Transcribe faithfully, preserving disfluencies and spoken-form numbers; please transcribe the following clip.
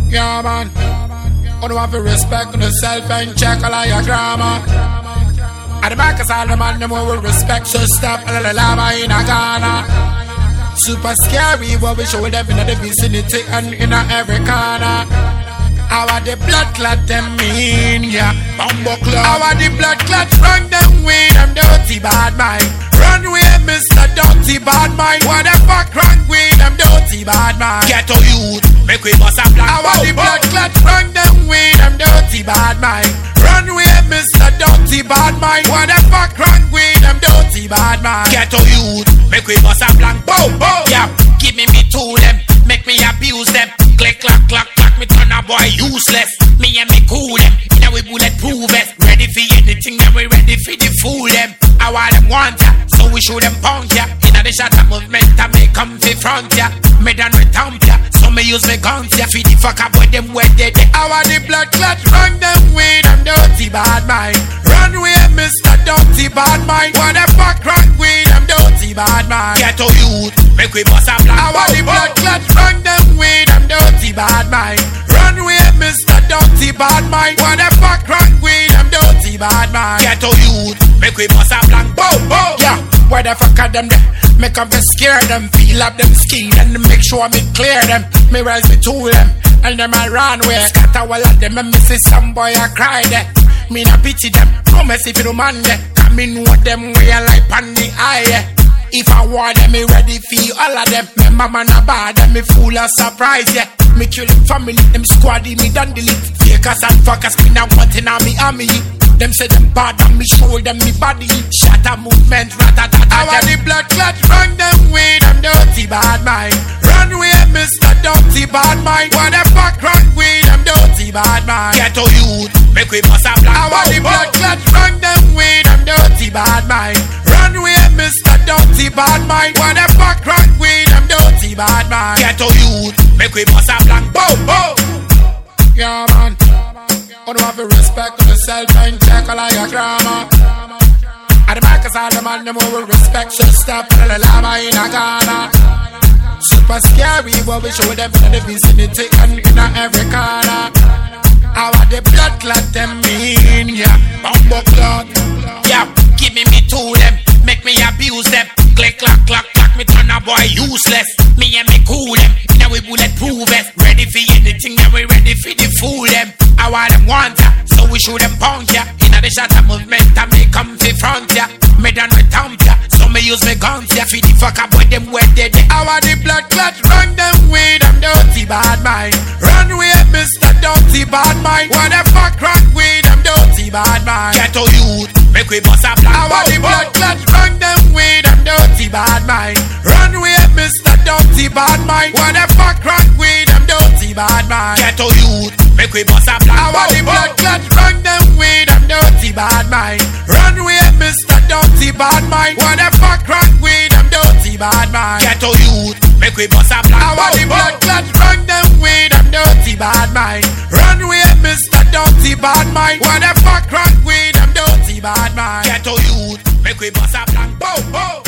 Yeah, man. I don't have to respect on yourself and check all of your grammar. At the back of all the man, them will respect, so stop all the lava in a Ghana. Super scary, but we show them in the vicinity and in every corner. How are the blood clot them mean, yeah, bumbo club. How are the blood clot run them with them dirty bad mind. Run with Mister Dirty Bad Mind. What the fuck run with them dirty bad mind. Ghetto youth, make we bust a black. How are the blood clot run them with them dirty bad mind. Run with Mister Dirty Bad Mind. What the fuck run with them dirty bad mind. Ghetto youth, make we bust a blank. Boom, boom. Yeah, give me me to them, make me abuse them. Click, clack, clack, clack, me turn a boy useless. Me and me cool them, now we bulletproof vest. Ready for anything, then we ready for the fool them. I want them want ya, so we show them pound ya. Inna the shot of movement, I make come fi front ya. Me done with thump ya, so me use me guns ya. Fi the fuck up with them wet dead. I want the blood clot, run them with them dirty bad mind. Run with Mister Dirty Bad Mind. What the fuck run with them dirty bad mind. Ghetto youth, make we bust a black. I want the blood clot, run them with them dirty bad mind. Run with Mister Dirty Bad Mind. What the fuck run with them dirty bad mind. Ghetto youth, make we bust a blank. Boom, boom. Yeah, where the fuck are them there? Make them scare them, feel up them skin, and make sure me clear them. Me rise me to them, and them I run away. Scatter all of them, and me see some boy I cry there. Me not pity them, promise if you don't man there. Come me know them way I like on the eye. If I want them, me ready for all of them. Me mama na bad, and me full of surprise, yeah. Me kill them family, them squaddy, me done delete. Fakers and fuckers, me now wanting on me army. Them say them bad on me shoulder, me body. Shatter movement, rat-a-tat-tat. I want the blood clot, run them with them dirty bad mind. Run with Mister Dirty Bad Mind. What the fuck run with them dirty bad mind. Ghetto youth, make we bust a black. I want the blood clot, run them with them dirty bad mind. Run with Mister Dirty Bad Mind. What the fuck run with them dirty bad mind. Ghetto youth, make we bust a black. Boom, boom. Yeah, man. I don't have to respect on yourself and check all of your grammar. At the back of all the man, them will respect, so stop all the lava in a Ghana. Super scary, but we show them in the vicinity and in every corner. How are the blood clot them mean, yeah, bumbo clot. Yeah, give me me to them, make me abuse them. Click, clack, clack, clack, me turn a boy useless. Me and me cool them, now we bulletproof vest. Ready for anything, now we ready for the fool them. I want them want ya, so we show them pound ya. Inna the shot of movement, I make come fi front ya. Me done with thump ya, so me use me guns ya. Fi the fuck up with them wet dead. I want the blood clot, run them with them dirty bad mind. Run with Mister Dirty Bad Mind. What the fuck run with them dirty bad mind. Ghetto youth, make we bust a black. I want the blood clot, run them with them dirty bad mind. Run with Mister Dirty Bad Mind. What the fuck run with them dirty bad mind. Ghetto youth, make we bust a black. I want the blood clot, run them with them dirty bad mind. Run with Mister Dirty Bad Mind. What the fuck run with them dirty bad mind. Ghetto youth, make we bust a black. I want the blood clot, run them with them dirty bad mind. Run with Mister Dirty Bad Mind. What the fuck run with them dirty bad mind. Ghetto youth, make we bust a black. Boom, boom.